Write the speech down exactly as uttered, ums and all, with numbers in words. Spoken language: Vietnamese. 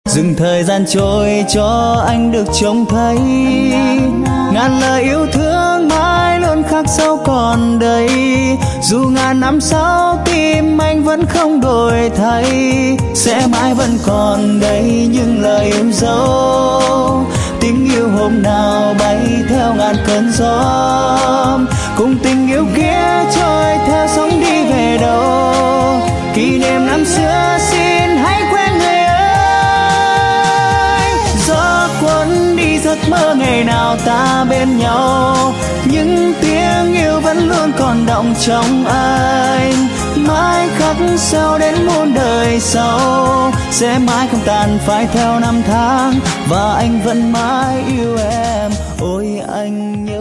dừng thời gian trôi cho anh được trông thấy ngàn lời yêu thương mãi luôn khắc sâu còn đây. Dù ngàn năm sau tim anh vẫn không đổi thay, sẽ mãi vẫn còn đây những lời yêu dấu. Tình yêu hôm nào bay theo ngàn cơn gió, cùng tình yêu kia trôi theo sóng đi về đâu. Kỷ niệm năm xưa xin hãy quên người ơi. Gió cuốn đi giấc mơ ngày nào ta bên nhau, những tiếng yêu vẫn luôn còn đọng trong anh. Mãi khắc sâu đến muôn đời sau, sẽ mãi không tàn phai theo năm tháng, và anh vẫn mãi yêu em. Ôi anh nhớ